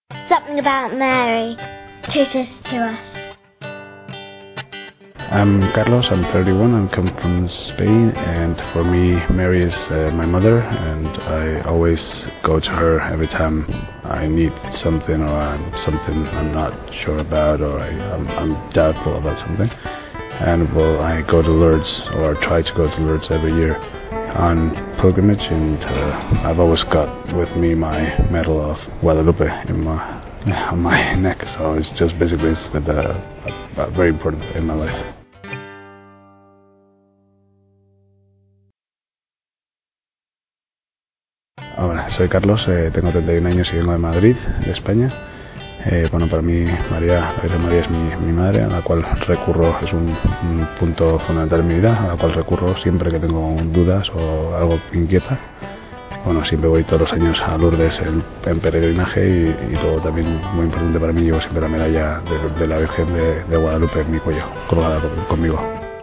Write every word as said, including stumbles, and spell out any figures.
Something about Mary took us to us. I'm Carlos, I'm thirty-one, I come from Spain, and for me Mary is uh, my mother, and I always go to her every time I need something or I'm something I'm not sure about or I, I'm, I'm doubtful about something. And well, I go to Lourdes, or try to go to Lourdes every year on pilgrimage, and uh, I've always got with me my medal of Guadalupe in my, on my neck, so it's just basically it's uh, uh, very important in my life. Hola, soy Carlos, eh, tengo treinta y un años y vengo de Madrid, de España. Eh, bueno, para mí María, la Virgen María es mi, mi madre, a la cual recurro, es un, un punto fundamental en mi vida, a la cual recurro siempre que tengo dudas o algo que me inquieta. Bueno, siempre voy todos los años a Lourdes en, en peregrinaje y, y luego también muy importante para mí, llevo siempre la medalla de, de la Virgen de, de Guadalupe en mi cuello, colgada conmigo.